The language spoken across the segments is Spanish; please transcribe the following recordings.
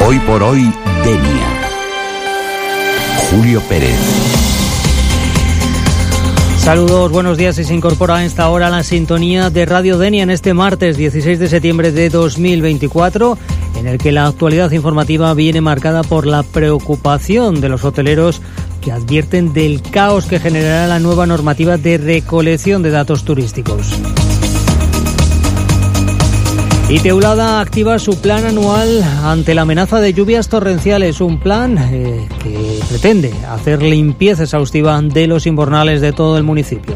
Hoy por hoy, Denia. Julio Pérez. Saludos, buenos días. Se incorpora a esta hora la sintonía de Radio Denia en este martes 16 de septiembre de 2024, en el que la actualidad informativa viene marcada por la preocupación de los hoteleros que advierten del caos que generará la nueva normativa de recolección de datos turísticos. Y Teulada activa su plan anual ante la amenaza de lluvias torrenciales, un plan que pretende hacer limpieza exhaustiva de los invernales de todo el municipio.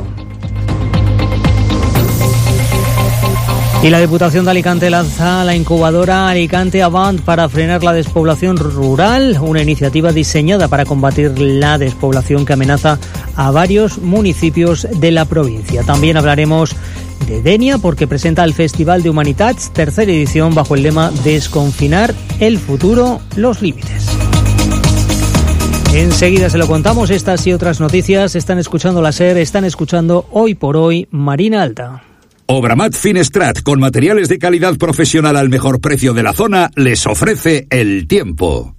Y la Diputación de Alicante lanza la incubadora Alicante Avant para frenar la despoblación rural, una iniciativa diseñada para combatir la despoblación que amenaza a varios municipios de la provincia. También hablaremos de Denia porque presenta el Festival de Humanitats, tercera edición, bajo el lema Desconfinar el futuro, los límites. Enseguida se lo contamos. Estas y otras noticias están escuchando la SER, están escuchando Hoy por Hoy Marina Alta. Obramat Finestrat, con materiales de calidad profesional al mejor precio de la zona, les ofrece el tiempo.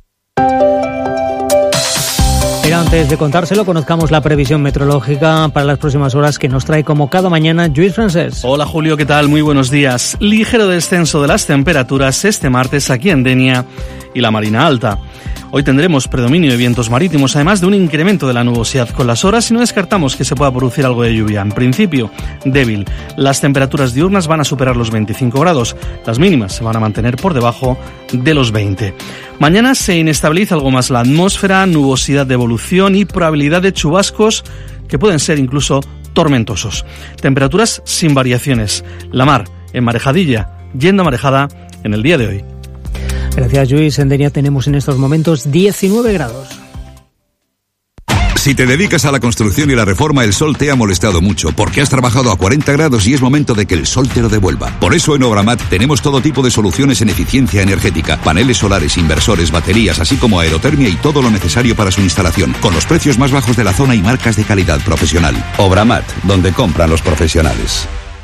Pero antes de contárselo, conozcamos la previsión meteorológica para las próximas horas que nos trae como cada mañana Lluís Francés. Hola Julio, ¿qué tal? Muy buenos días. Ligero descenso de las temperaturas este martes aquí en Denia y la Marina Alta. Hoy tendremos predominio de vientos marítimos, además de un incremento de la nubosidad con las horas, y no descartamos que se pueda producir algo de lluvia. En principio, débil. Las temperaturas diurnas van a superar los 25 grados. Las mínimas se van a mantener por debajo de los 20. Mañana se inestabiliza algo más la atmósfera, nubosidad de evolución y probabilidad de chubascos que pueden ser incluso tormentosos. Temperaturas sin variaciones. La mar en marejadilla, yendo a marejada en el día de hoy. Gracias, Lluís. En Denia tenemos en estos momentos 19 grados. Si te dedicas a la construcción y la reforma, el sol te ha molestado mucho, porque has trabajado a 40 grados y es momento de que el sol te lo devuelva. Por eso en Obramat tenemos todo tipo de soluciones en eficiencia energética, paneles solares, inversores, baterías, así como aerotermia y todo lo necesario para su instalación, con los precios más bajos de la zona y marcas de calidad profesional. Obramat, donde compran los profesionales.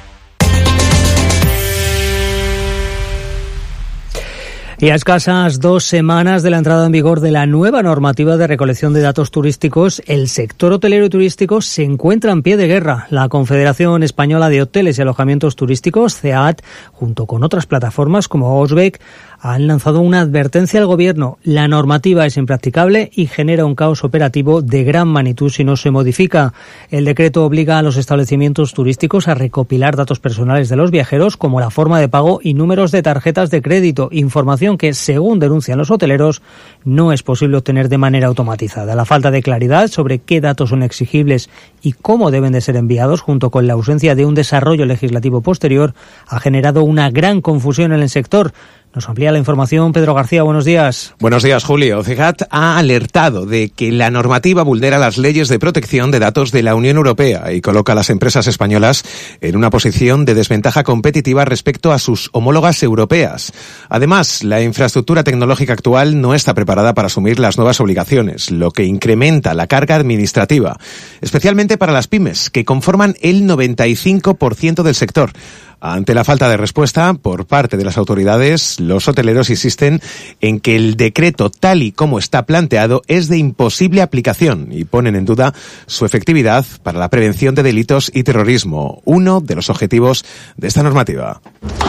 Y a escasas 2 semanas de la entrada en vigor de la nueva normativa de recolección de datos turísticos, el sector hotelero y turístico se encuentra en pie de guerra. La Confederación Española de Hoteles y Alojamientos Turísticos, CEAT, junto con otras plataformas como Osbec, han lanzado una advertencia al Gobierno. La normativa es impracticable y genera un caos operativo de gran magnitud si no se modifica. El decreto obliga a los establecimientos turísticos a recopilar datos personales de los viajeros, como la forma de pago y números de tarjetas de crédito, información que, según denuncian los hoteleros, no es posible obtener de manera automatizada. La falta de claridad sobre qué datos son exigibles y cómo deben de ser enviados, junto con la ausencia de un desarrollo legislativo posterior, ha generado una gran confusión en el sector. Nos amplía la información Pedro García, buenos días. Buenos días, Julio. CEAT ha alertado de que la normativa vulnera las leyes de protección de datos de la Unión Europea y coloca a las empresas españolas en una posición de desventaja competitiva respecto a sus homólogas europeas. Además, la infraestructura tecnológica actual no está preparada para asumir las nuevas obligaciones, lo que incrementa la carga administrativa, especialmente para las pymes, que conforman el 95% del sector. Ante la falta de respuesta por parte de las autoridades, los hoteleros insisten en que el decreto, tal y como está planteado, es de imposible aplicación y ponen en duda su efectividad para la prevención de delitos y terrorismo, uno de los objetivos de esta normativa.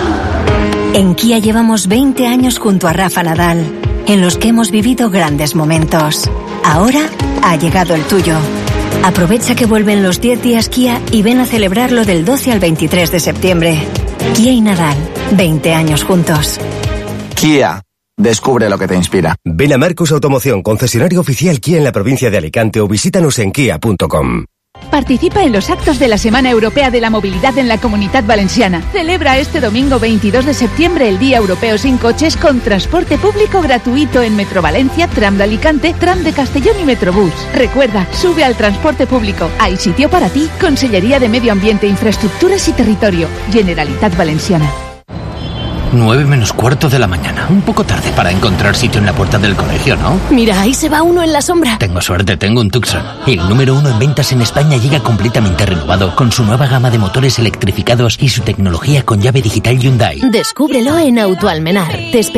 En Kia llevamos 20 años junto a Rafa Nadal, en los que hemos vivido grandes momentos. Ahora ha llegado el tuyo. Aprovecha que vuelven los 10 días Kia y ven a celebrarlo del 12 al 23 de septiembre. Kia y Nadal, 20 años juntos. Kia, descubre lo que te inspira. Ven a Marcus Automoción, concesionario oficial Kia en la provincia de Alicante, o visítanos en kia.com. Participa en los actos de la Semana Europea de la Movilidad en la Comunitat Valenciana. Celebra este domingo 22 de septiembre el Día Europeo sin coches, con transporte público gratuito en Metro Valencia, Tram de Alicante, Tram de Castellón y Metrobús. Recuerda, sube al transporte público. Hay sitio para ti. Consellería de Medio Ambiente, Infraestructuras y Territorio. Generalitat Valenciana. 9 menos cuarto de la mañana. Un poco tarde para encontrar sitio en la puerta del colegio, ¿no? Mira, ahí se va uno en la sombra. Tengo suerte, tengo un Tucson. El número 1 en ventas en España llega completamente renovado, con su nueva gama de motores electrificados y su tecnología con llave digital Hyundai. Descúbrelo en Autoalmenar. Te